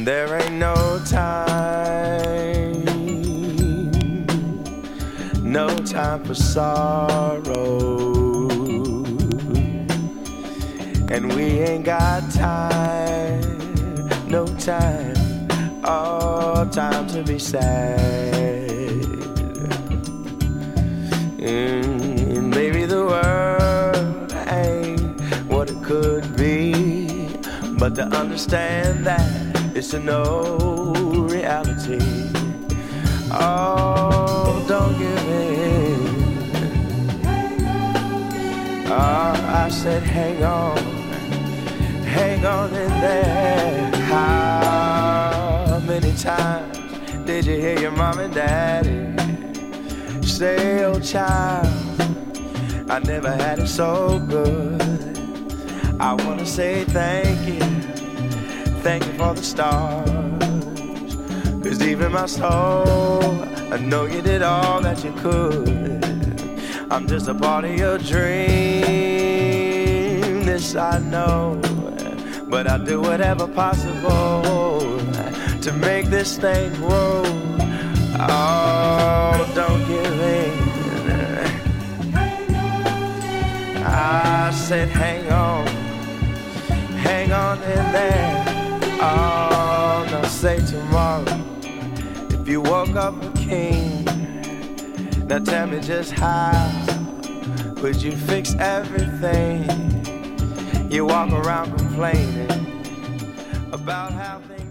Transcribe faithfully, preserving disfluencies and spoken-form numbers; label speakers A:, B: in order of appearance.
A: There ain't no time, no time for sorrow, and we ain't got time, no time, all time to be sad. And maybe the world ain't what it could be, but to understand that it's to know reality. Oh, don't give in. Oh, I said hang on, hang on in there. How many times did you hear your mom and daddy say, oh child, I never had it so good. I wanna say thank you, thank you for the stars, 'cause deep in my soul I know you did all that you could. I'm just a part of your dream, this I know, but I'll do whatever possible to make this thing grow. Oh, don't give in. I said hang on, hang on in there. Oh, now say tomorrow, if you woke up a king, now tell me just how would you fix everything? You walk around complaining about how things